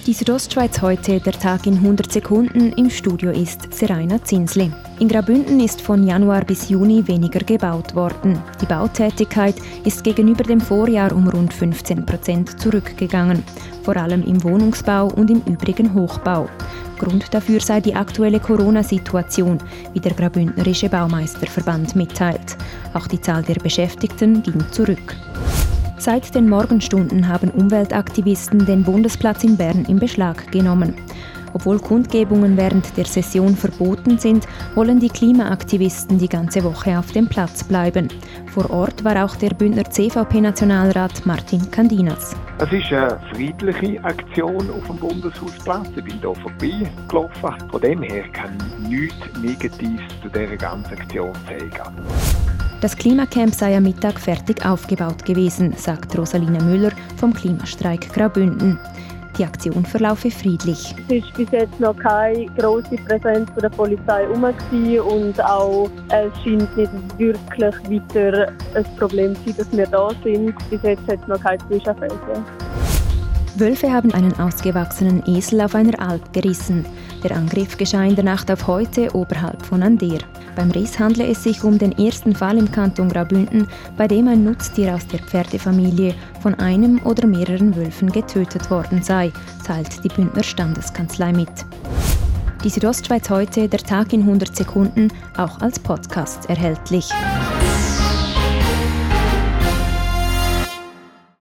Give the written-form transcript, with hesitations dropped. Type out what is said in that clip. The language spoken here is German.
Die Südostschweiz heute, der Tag in 100 Sekunden. Im Studio ist Seraina Zinsli. In Graubünden ist von Januar bis Juni weniger gebaut worden. Die Bautätigkeit ist gegenüber dem Vorjahr um rund 15% zurückgegangen. Vor allem im Wohnungsbau und im übrigen Hochbau. Grund dafür sei die aktuelle Corona-Situation, wie der Graubündnerische Baumeisterverband mitteilt. Auch die Zahl der Beschäftigten ging zurück. Seit den Morgenstunden haben Umweltaktivisten den Bundesplatz in Bern in Beschlag genommen. Obwohl Kundgebungen während der Session verboten sind, wollen die Klimaaktivisten die ganze Woche auf dem Platz bleiben. Vor Ort war auch der Bündner CVP-Nationalrat Martin Candinas. Es ist eine friedliche Aktion auf dem Bundeshausplatz. Ich bin hier vorbeigelaufen. Von dem her kann ich nichts Negatives zu dieser ganzen Aktion sagen. Das Klimacamp sei am Mittag fertig aufgebaut gewesen, sagt Rosalina Müller vom Klimastreik Graubünden. Die Aktion verlaufe friedlich. Es war bis jetzt noch keine grosse Präsenz der Polizei herum und auch es scheint nicht wirklich weiter ein Problem zu sein, dass wir da sind. Bis jetzt hat es noch keine Zwischenfälle. Wölfe haben einen ausgewachsenen Esel auf einer Alp gerissen. Der Angriff geschah in der Nacht auf heute oberhalb von Ander. Beim Riss handle es sich um den ersten Fall im Kanton Graubünden, bei dem ein Nutztier aus der Pferdefamilie von einem oder mehreren Wölfen getötet worden sei, teilt die Bündner Standeskanzlei mit. Die Südostschweiz heute, der Tag in 100 Sekunden, auch als Podcast erhältlich.